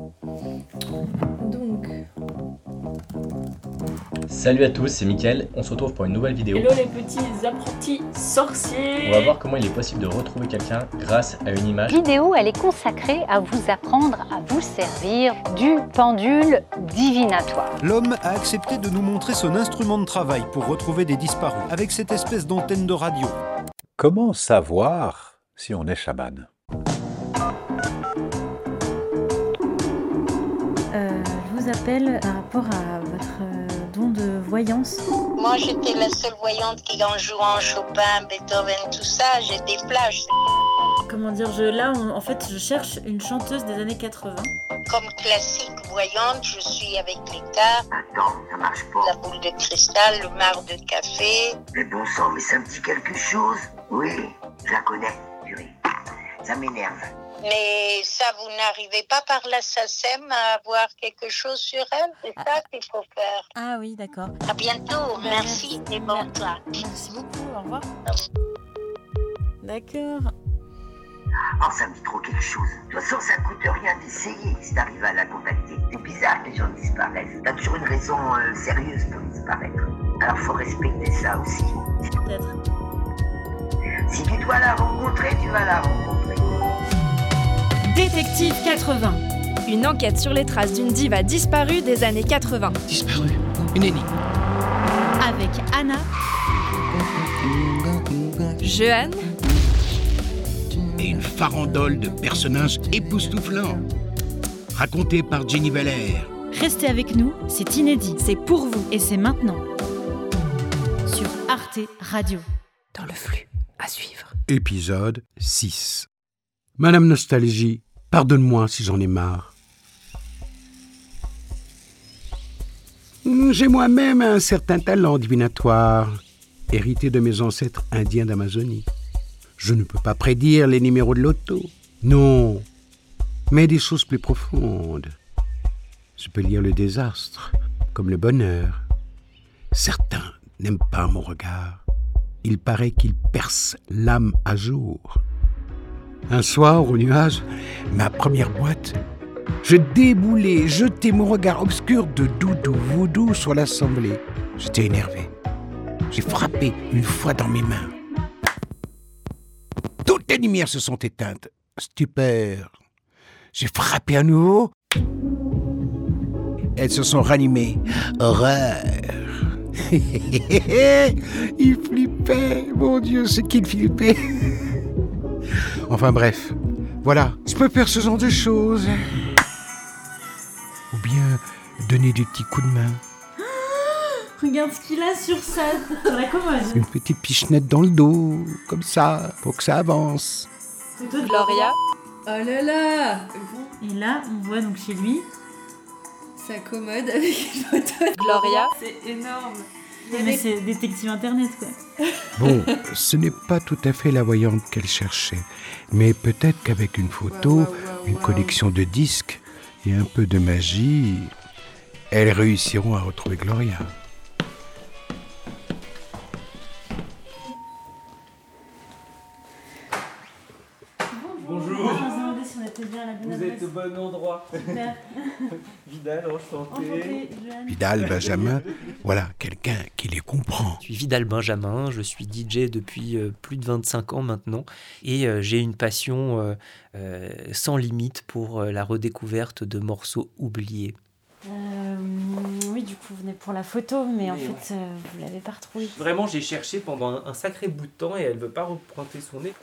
Donc... Salut à tous, c'est Mickaël, on se retrouve pour une nouvelle vidéo. Hello les petits apprentis sorciers. On va voir comment il est possible de retrouver quelqu'un grâce à une image. Cette vidéo, elle est consacrée à vous apprendre à vous servir du pendule divinatoire. L'homme a accepté de nous montrer son instrument de travail pour retrouver des disparus, avec cette espèce d'antenne de radio. Comment savoir si on est chaman ? Je vous appelle par rapport à votre don de voyance. Moi, j'étais la seule voyante qui, en jouant Chopin, Beethoven, tout ça, j'ai des flashs. Comment dire, en fait, je cherche une chanteuse des années 80. Comme classique voyante, je suis avec les cartes. Attends, ça marche pas. La boule de cristal, le marc de café. Mais bon sang, mais ça me dit quelque chose. Oui, je la connais, purée. Ça m'énerve. Mais ça, vous n'arrivez pas par la SACEM à avoir quelque chose sur elle. C'est ça qu'il faut faire. Ah oui, d'accord. À bientôt, merci et bon toi. Merci beaucoup, au revoir. D'accord. Oh, ça me dit trop quelque chose. De toute façon, ça coûte rien d'essayer si t'arrives à la contacter. C'est bizarre que les gens disparaissent. T'as toujours une raison sérieuse pour disparaître. Alors faut respecter ça aussi. Peut-être. Si tu dois la rencontrer, tu vas la rencontrer. Détective 80. Une enquête sur les traces d'une diva disparue des années 80. Disparue. Une énigme. Avec Anna, Jeanne Et une farandole de personnages époustouflants. Raconté par Jenny Valère. restez avec nous, c'est inédit. C'est pour vous. Et c'est maintenant. Sur Arte Radio. Dans le flux à suivre. Épisode 6. Madame Nostalgie, pardonne-moi si j'en ai marre. J'ai moi-même un certain talent divinatoire, hérité de mes ancêtres indiens d'Amazonie. Je ne peux pas prédire les numéros de loto, non, mais des choses plus profondes. Je peux lire le désastre, comme le bonheur. Certains n'aiment pas mon regard. Il paraît qu'il perce l'âme à jour. Un soir, au nuage, ma première boîte, je déboulais, jetais mon regard obscur de doudou voodoo sur l'assemblée. J'étais énervé. J'ai frappé une fois dans mes mains. Toutes les lumières se sont éteintes. Stupeur. J'ai frappé à nouveau. Elles se sont ranimées. Horreur. Il flippait. Mon Dieu, c'est qu'il flippait. Enfin bref, voilà. Je peux faire ce genre de choses. Ou bien donner des petits coups de main. Regarde ce qu'il a sur la commode. Une petite pichenette dans le dos, comme ça, pour que ça avance. Gloria. Oh là là. Et là, on voit donc chez lui Sa commode avec une photo de... Gloria. C'est énorme. Mais c'est détective internet, quoi. Bon, ce n'est pas tout à fait la voyante qu'elle cherchait, mais peut-être qu'avec une photo, une collection de disques et un peu de magie, elles réussiront à retrouver Gloria. Bonjour. Je me demandais si on était bien à la bonne Vous adresse. êtes au bon endroit. Super. Vidal, enchanté. Jeanne. Vidal, Benjamin, voilà quelqu'un qui les comprend. Je suis Vidal Benjamin, je suis DJ depuis plus de 25 ans maintenant et j'ai une passion sans limite pour la redécouverte de morceaux oubliés. Oui, du coup, vous venez pour la photo, mais en fait, vous l'avez pas retrouvée. Vraiment, j'ai cherché pendant un sacré bout de temps et elle veut pas repointer son nez.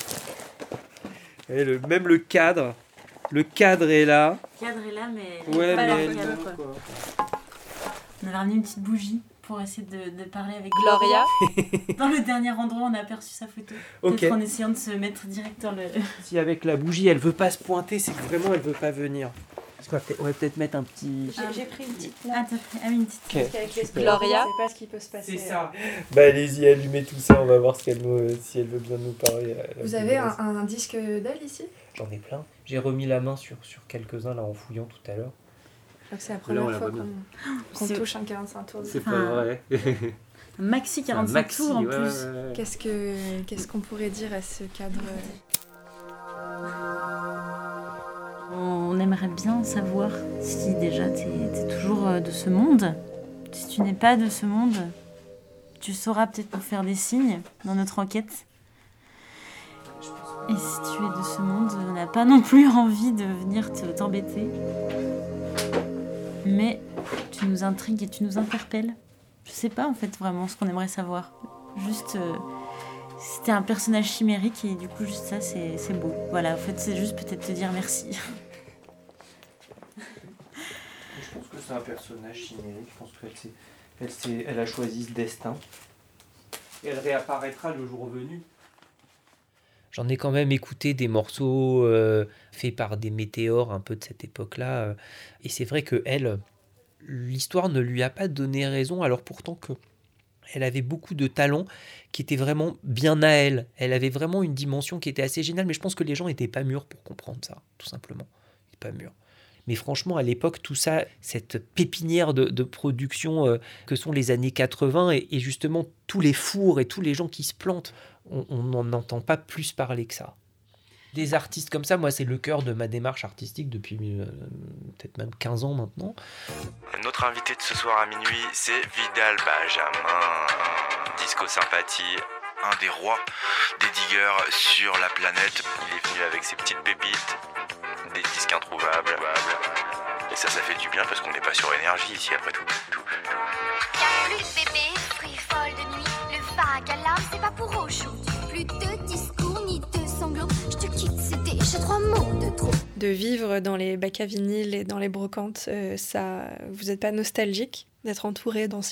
Et même le cadre est là. Le cadre est là, mais Ouais, pas mais la cadre, quoi. On avait ramené une petite bougie pour essayer de parler avec Gloria. Dans le dernier endroit, on a aperçu sa photo. Ok. Peut-être en essayant de se mettre direct dans le... Si avec la bougie elle veut pas se pointer, c'est que vraiment elle veut pas venir. On va peut-être mettre un petit... J'ai pris une petite Ah, t'as pris une petite. Ok. Parce qu'avec les Super. Gloria. on sait pas ce qui peut se passer. C'est ça. Bah allez-y, allumez tout ça, on va voir si elle veut bien nous parler. Vous avez un disque d'elle ici? J'en ai plein. J'ai remis la main sur quelques-uns là en fouillant tout à l'heure. Je crois que c'est la première Là, on la fois voit qu'on C'est- touche un 45 tours. C'est Ah. pas vrai. Un maxi 45 maxi, tours en ouais, plus. ouais. Qu'est-ce qu'on pourrait dire à ce cadre? On aimerait bien savoir si déjà t'es toujours de ce monde. Si tu n'es pas de ce monde, tu sauras peut-être nous faire des signes dans notre enquête. Et si tu es de ce monde, on n'a pas non plus envie de venir t'embêter. Mais tu nous intrigues et tu nous interpelles. Je sais pas en fait vraiment ce qu'on aimerait savoir. Juste, c'était un personnage chimérique et du coup juste ça c'est beau. Voilà, en fait c'est juste peut-être te dire merci. Je pense que c'est un personnage chimérique. Je pense qu'elle a choisi ce destin. Et elle réapparaîtra le jour venu. J'en ai quand même écouté des morceaux faits par des météores un peu de cette époque-là. Et c'est vrai que elle, l'histoire ne lui a pas donné raison, alors pourtant qu'elle avait beaucoup de talent qui étaient vraiment bien à elle. Elle avait vraiment une dimension qui était assez géniale, mais je pense que les gens n'étaient pas mûrs pour comprendre ça, tout simplement. Pas mûrs. Mais franchement, à l'époque, tout ça, cette pépinière de production que sont les années 80, et justement tous les fours et tous les gens qui se plantent, on n'en entend pas plus parler que ça. Des artistes comme ça, moi, c'est le cœur de ma démarche artistique depuis peut-être même 15 ans maintenant. Notre invité de ce soir à minuit, c'est Vidal Benjamin, Disco Sympathie, un des rois des diggers sur la planète. Il est venu avec ses petites pépites, des disques introuvables. Et ça fait du bien parce qu'on n'est pas sur énergie ici après tout. Y'a plus de bébé, free folle de nuit, le vague à l'âme, c'est pas pour aujourd'hui. Plus de discours ni de sanglots, je te quitte, c'est déjà 3 mots de trop. De vivre dans les bacs à vinyle et dans les brocantes, vous êtes pas nostalgique d'être entouré d'anciens ?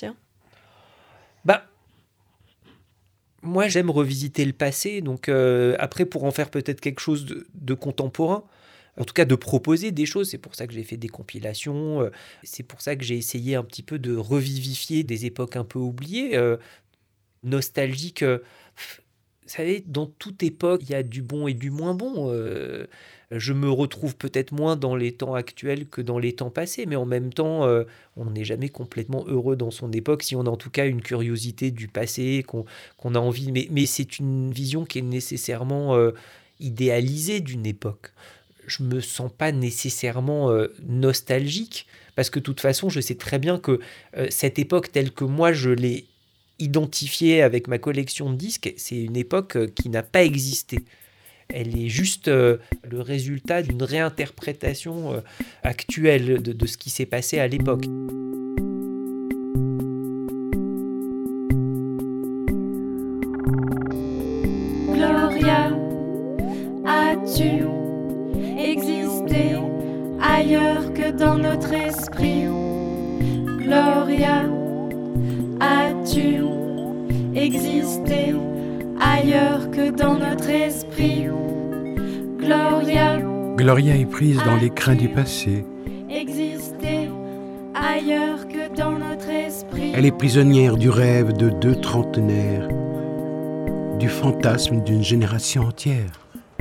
Moi, j'aime revisiter le passé, donc après, pour en faire peut-être quelque chose de contemporain, en tout cas de proposer des choses. C'est pour ça que j'ai fait des compilations, c'est pour ça que j'ai essayé un petit peu de revivifier des époques un peu oubliées, nostalgiques. Vous savez, dans toute époque, il y a du bon et du moins bon. Je me retrouve peut-être moins dans les temps actuels que dans les temps passés, mais en même temps, on n'est jamais complètement heureux dans son époque si on a en tout cas une curiosité du passé, qu'on a envie. Mais c'est une vision qui est nécessairement idéalisée d'une époque. Je ne me sens pas nécessairement nostalgique, parce que de toute façon, je sais très bien que cette époque telle que moi je l'ai identifiée avec ma collection de disques, c'est une époque qui n'a pas existé. Elle est juste le résultat d'une réinterprétation actuelle de ce qui s'est passé à l'époque. Gloria, as-tu existé ailleurs que dans notre esprit? Gloria, as-tu existé ailleurs que dans notre esprit? Gloria, Gloria est prise dans les crins du passé. existé ailleurs que dans notre esprit. Elle est prisonnière du rêve de 2 trentenaires, du fantasme d'une génération entière.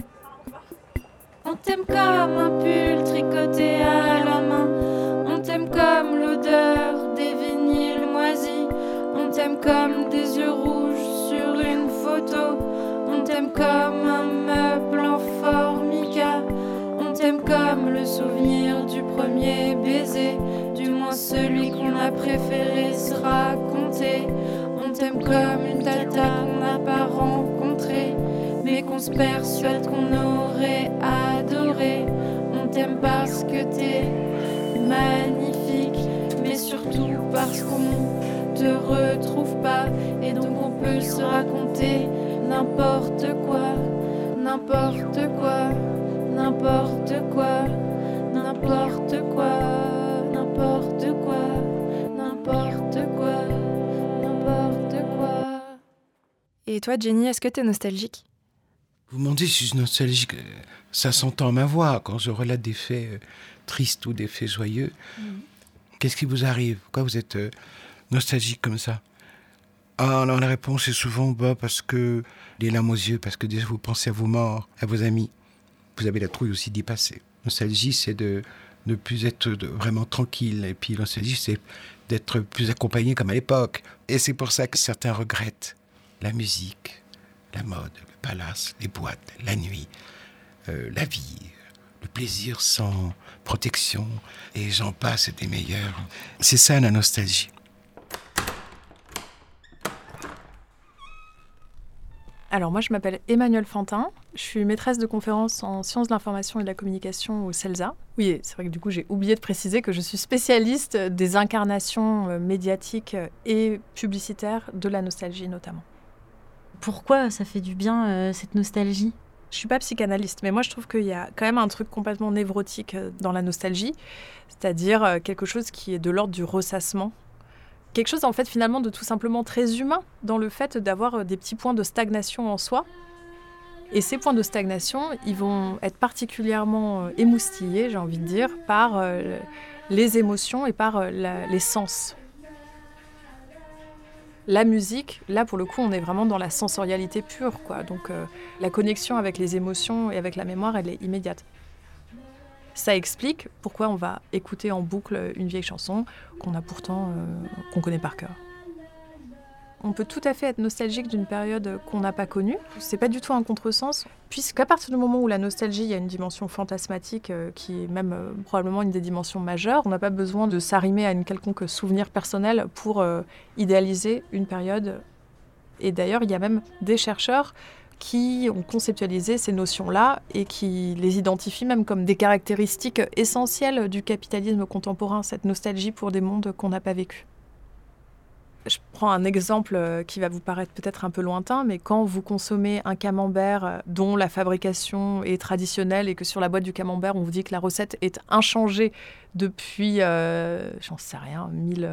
On t'aime comme un pull tricoté à la main. On t'aime comme l'odeur des vinyles moisis. On t'aime comme des yeux rouges sur une photo. On t'aime comme un meuble en formica. On t'aime comme le souvenir du premier baiser, du moins celui qu'on a préféré se raconter. On t'aime comme une tata qu'on n'a pas rencontrée, mais qu'on se persuade qu'on aurait adoré. On t'aime parce que t'es magnifique, mais surtout parce qu'on te retrouve pas, et donc on peut se raconter n'importe quoi, n'importe quoi, n'importe quoi, n'importe quoi, n'importe quoi, n'importe quoi, n'importe quoi. Et toi, Jenny, est-ce que t'es nostalgique ? Vous me demandez si je suis nostalgique. Ça s'entend à ma voix quand je relate des faits tristes ou des faits joyeux. Qu'est-ce qui vous arrive? Pourquoi vous êtes nostalgique comme ça? Ah non, la réponse est souvent parce que les larmes aux yeux, parce que déjà vous pensez à vos morts, à vos amis. Vous avez la trouille aussi d'y passer. Nostalgie, c'est de ne plus être vraiment tranquille. Et puis nostalgie, c'est d'être plus accompagné comme à l'époque. Et c'est pour ça que certains regrettent la musique, la mode, le palace, les boîtes, la nuit, la vie, le plaisir sans protection, et j'en passe des meilleurs. C'est ça la nostalgie. Alors moi je m'appelle Emmanuelle Fantin, je suis maîtresse de conférences en sciences de l'information et de la communication au CELSA. Oui, c'est vrai que du coup j'ai oublié de préciser que je suis spécialiste des incarnations médiatiques et publicitaires de la nostalgie notamment. Pourquoi ça fait du bien cette nostalgie ? Je suis pas psychanalyste, mais moi je trouve qu'il y a quand même un truc complètement névrotique dans la nostalgie, c'est-à-dire quelque chose qui est de l'ordre du ressassement. Quelque chose en fait finalement de tout simplement très humain dans le fait d'avoir des petits points de stagnation en soi. Et ces points de stagnation, ils vont être particulièrement émoustillés, j'ai envie de dire, par les émotions et par les sens. La musique, là pour le coup, on est vraiment dans la sensorialité pure, quoi. Donc la connexion avec les émotions et avec la mémoire, elle est immédiate. Ça explique pourquoi on va écouter en boucle une vieille chanson qu'on connaît par cœur. On peut tout à fait être nostalgique d'une période qu'on n'a pas connue. C'est pas du tout un contresens, puisqu'à partir du moment où la nostalgie, il y a une dimension fantasmatique qui est même probablement une des dimensions majeures, on n'a pas besoin de s'arrimer à une quelconque souvenir personnel pour idéaliser une période. Et d'ailleurs, il y a même des chercheurs qui ont conceptualisé ces notions-là et qui les identifient même comme des caractéristiques essentielles du capitalisme contemporain, cette nostalgie pour des mondes qu'on n'a pas vécus. Je prends un exemple qui va vous paraître peut-être un peu lointain, mais quand vous consommez un camembert dont la fabrication est traditionnelle et que sur la boîte du camembert, on vous dit que la recette est inchangée depuis, j'en sais rien,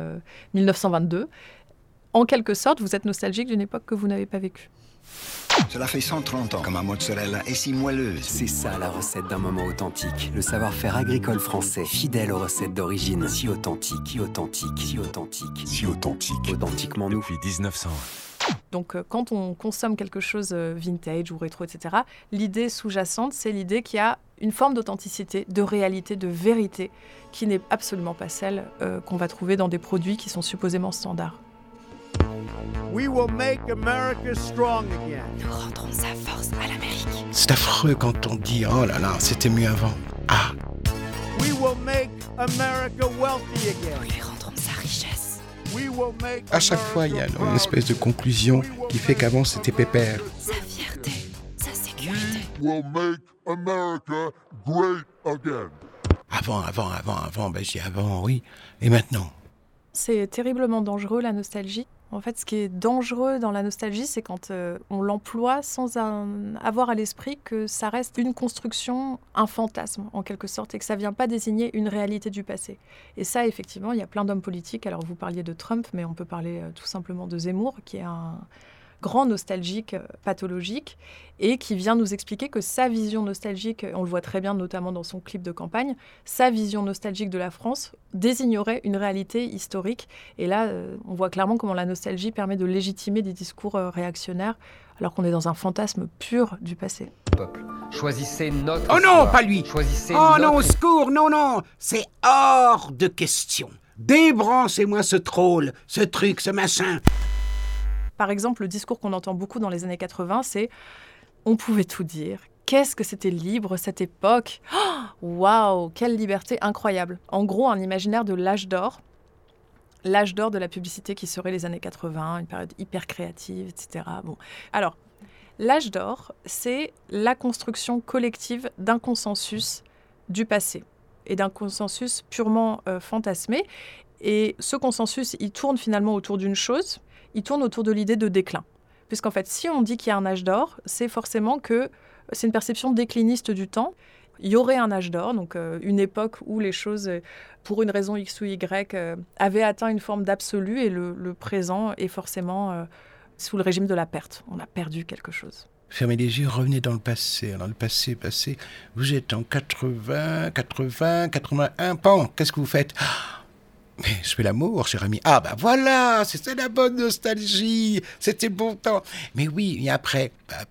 1922, en quelque sorte, vous êtes nostalgique d'une époque que vous n'avez pas vécue. Cela fait 130 ans que ma mozzarella est si moelleuse. C'est ça la recette d'un moment authentique. Le savoir-faire agricole français, fidèle aux recettes d'origine, si authentique, si authentique, si authentique, si authentique. Authentiquement nous. Depuis 1900. Donc quand on consomme quelque chose vintage ou rétro, etc., l'idée sous-jacente, c'est l'idée qu'il y a une forme d'authenticité, de réalité, de vérité, qui n'est absolument pas celle qu'on va trouver dans des produits qui sont supposément standards. We will make America strong again. Nous rendrons sa force à l'Amérique. C'est affreux quand on dit « Oh là là, c'était mieux avant ». Ah. We will make America wealthy again. Nous lui rendrons sa richesse. We will make À chaque fois, il y a une espèce de conclusion qui fait qu'avant, c'était pépère. Sa fierté, sa sécurité. We will make America great again. Avant, ben j'ai avant, oui. Et maintenant ? C'est terriblement dangereux, la nostalgie. En fait, ce qui est dangereux dans la nostalgie, c'est quand on l'emploie sans avoir à l'esprit que ça reste une construction, un fantasme, en quelque sorte, et que ça ne vient pas désigner une réalité du passé. Et ça, effectivement, il y a plein d'hommes politiques. Alors, vous parliez de Trump, mais on peut parler tout simplement de Zemmour, qui est un grand nostalgique pathologique et qui vient nous expliquer que sa vision nostalgique, on le voit très bien notamment dans son clip de campagne, sa vision nostalgique de la France désignerait une réalité historique. Et là, on voit clairement comment la nostalgie permet de légitimer des discours réactionnaires alors qu'on est dans un fantasme pur du passé. Peuple, choisissez notre Oh non, pas lui. Choisissez Oh notre... non, au secours, non, c'est hors de question. Débrancez-moi ce troll, ce truc, ce machin. Par exemple, le discours qu'on entend beaucoup dans les années 80, c'est « on pouvait tout dire ». Qu'est-ce que c'était libre, cette époque. Waouh, quelle liberté incroyable. En gros, un imaginaire de l'âge d'or de la publicité qui serait les années 80, une période hyper créative, etc. Bon. Alors, l'âge d'or, c'est la construction collective d'un consensus du passé et d'un consensus purement fantasmé. Et ce consensus, il tourne finalement autour d'une chose, il tourne autour de l'idée de déclin. Puisqu'en fait, si on dit qu'il y a un âge d'or, c'est forcément que c'est une perception décliniste du temps. Il y aurait un âge d'or, donc une époque où les choses, pour une raison X ou Y, avaient atteint une forme d'absolu et le présent est forcément sous le régime de la perte. On a perdu quelque chose. Fermez les yeux, revenez dans le passé. Dans le passé. Vous êtes en 80, 81. Pan, qu'est-ce que vous faites ? Mais je fais l'amour, cher ami. Ah, bah voilà, c'était la bonne nostalgie. C'était bon temps. Mais oui, et après,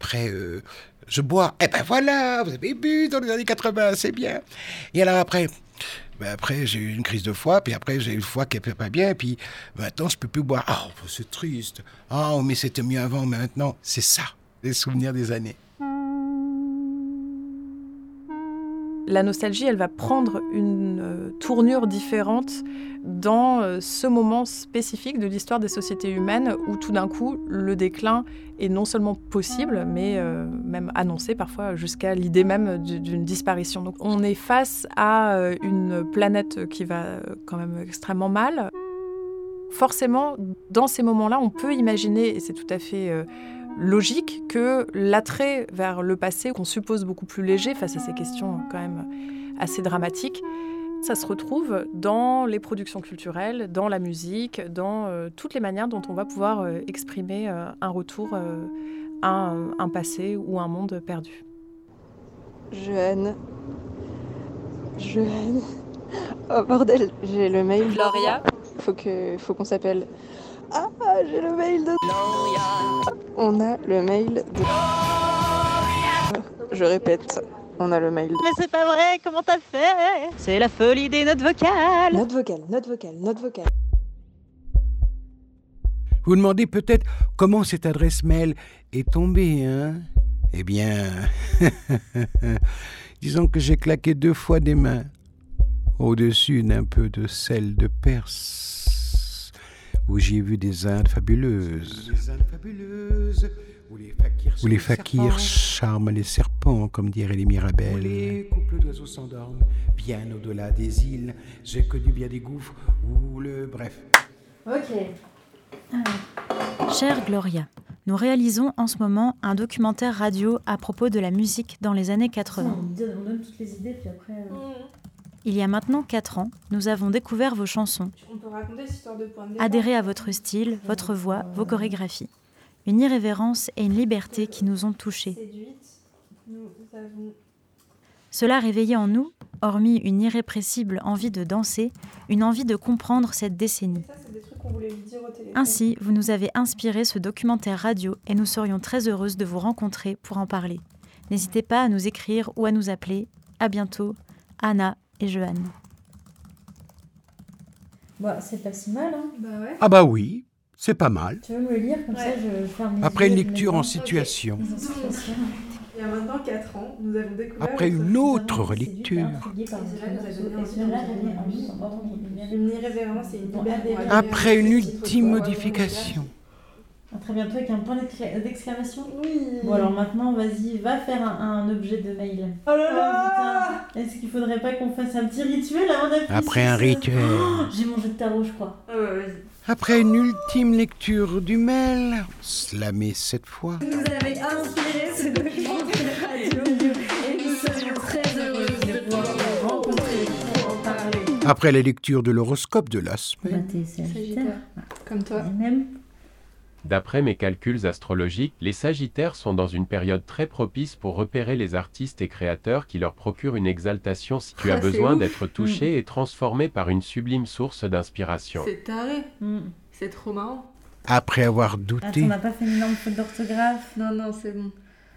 je bois. Eh ben voilà, vous avez bu dans les années 80, c'est bien. Et alors après j'ai eu une crise de foie, puis après j'ai eu le foie qui n'était pas bien, et puis maintenant je peux plus boire. Ah, oh, c'est triste. Ah, mais c'était mieux avant, mais maintenant, c'est ça, les souvenirs des années. La nostalgie, elle va prendre une tournure différente dans ce moment spécifique de l'histoire des sociétés humaines où tout d'un coup, le déclin est non seulement possible, mais même annoncé parfois jusqu'à l'idée même d'une disparition. Donc on est face à une planète qui va quand même extrêmement mal. Forcément, dans ces moments-là, on peut imaginer, et c'est tout à fait logique, que l'attrait vers le passé, qu'on suppose beaucoup plus léger face à ces questions quand même assez dramatiques, ça se retrouve dans les productions culturelles, dans la musique, dans toutes les manières dont on va pouvoir exprimer un retour à un passé ou un monde perdu. Joanne. Oh bordel, j'ai le mail. Gloria. Faut qu'on s'appelle. Ah, j'ai le mail de Gloria. On a le mail de Je répète, on a le mail de... Mais c'est pas vrai, comment t'as fait? C'est la folie des notes vocales. Note vocale. Vous demandez peut-être comment cette adresse mail est tombée, hein? Eh bien, disons que j'ai claqué 2 fois des mains au-dessus d'un peu de sel de Perse, où j'ai vu des Indes fabuleuses, où les fakirs charment les serpents, comme dirait les Mirabelles. Où les couples d'oiseaux s'endorment, bien au-delà des îles. J'ai connu bien des gouffres où le... Bref. Ok. Chère Gloria, nous réalisons en ce moment un documentaire radio à propos de la musique dans les années 80. On donne toutes les idées, puis après... Il y a maintenant 4 ans, nous avons découvert vos chansons, On peut raconter cette histoire de point de départ. adhéré à votre style, votre voix, vos chorégraphies. Une irrévérence et une liberté qui nous ont touchés. Cela réveillait en nous, hormis une irrépressible envie de danser, une envie de comprendre cette décennie. Ça, c'est des trucs qu'on voulait lui dire au téléphone. Ainsi, vous nous avez inspiré ce documentaire radio et nous serions très heureuses de vous rencontrer pour en parler. N'hésitez pas à nous écrire ou à nous appeler. À bientôt, Anna et Joanne. Bah, c'est pas si mal, hein. Bah ouais. Ah bah oui, c'est pas mal. Tu veux me le lire comme ça, je ferme les Après yeux, une je mets lecture dedans. en situation. Mise en situation. Il y a maintenant 4 ans, nous avons découvert... Après une autre relecture. Une irrévérence et une liberté. Après une ultime modification. Très bientôt avec un point d'exclamation. Oui. Bon alors maintenant, vas-y, va faire un objet de mail. Oh là là. Putain. Est-ce qu'il faudrait pas qu'on fasse un petit rituel avant d'appuyer Après sur un ce- rituel. Oh, j'ai mangé de tarot, je crois. Ah ouais, vas-y. Après une ultime lecture du mail, slamé 7 fois. Vous avez inspiré ce documentaire radio et nous sommes très heureux de pouvoir vous rencontrer pour en parler. Après la lecture de l'horoscope de la semaine. T'es Sagittaire. Comme toi. Même. D'après mes calculs astrologiques, les Sagittaires sont dans une période très propice pour repérer les artistes et créateurs qui leur procurent une exaltation si tu as Ah, c'est besoin ouf. d'être touché et transformé par une sublime source d'inspiration. C'est taré. C'est trop marrant. Après avoir Attends, douté. on n'a pas fait une énorme faute d'orthographe. Non, c'est bon.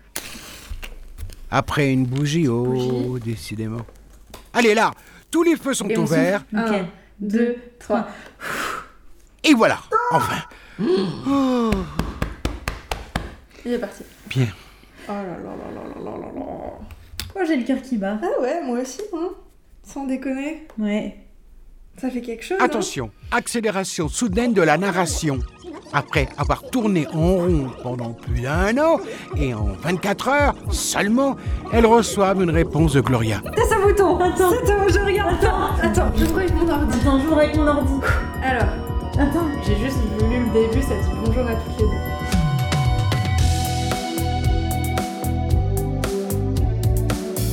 Après une bougie. Oh, décidément. Allez là, tous les feux sont Et on ouverts. souffle. 1, 2, 3. Et voilà, enfin. Oh. Il est parti. Bien. Oh là là là là là là là là. Oh, j'ai le cœur qui bat. Ah ouais, moi aussi, hein. Sans déconner. Ouais. Ça fait quelque chose. Attention, accélération soudaine de la narration. Après avoir tourné en rond pendant plus d'1 an, et en 24 heures seulement, elles reçoivent une réponse de Gloria. T'as un bouton. Attends. C'est toi, je regarde. Attends, je trouve avec mon ordi. Attends, j'ouvre avec mon ordi. Alors, Attends. j'ai juste lu le début, ça dit bonjour à toutes les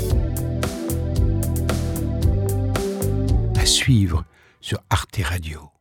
deux. À suivre sur Arte Radio.